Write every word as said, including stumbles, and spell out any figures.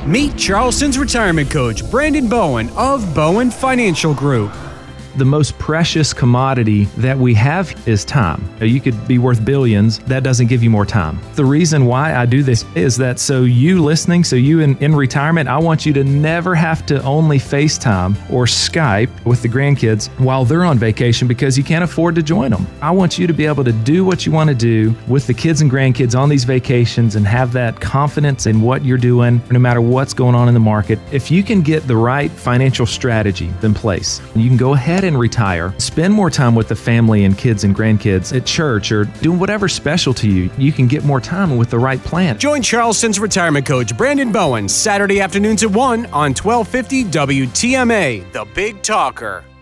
Meet Charleston's retirement coach, Brandon Bowen of Bowen Financial Group. The most precious commodity that we have is time. You could be worth billions. That doesn't give you more time. The reason why I do this is that so you listening, so you in, in retirement, I want you to never have to only FaceTime or Skype with the grandkids while they're on vacation because you can't afford to join them. I want you to be able to do what you want to do with the kids and grandkids on these vacations and have that confidence in what you're doing no matter what's going on in the market. If you can get the right financial strategy in place, you can go ahead and retire, spend more time with the family and kids and grandkids at church or doing whatever special to you. You can get more time with the right plan. Join Charleston's retirement coach, Brandon Bowen, Saturday afternoons at one on twelve fifty W T M A, The Big Talker.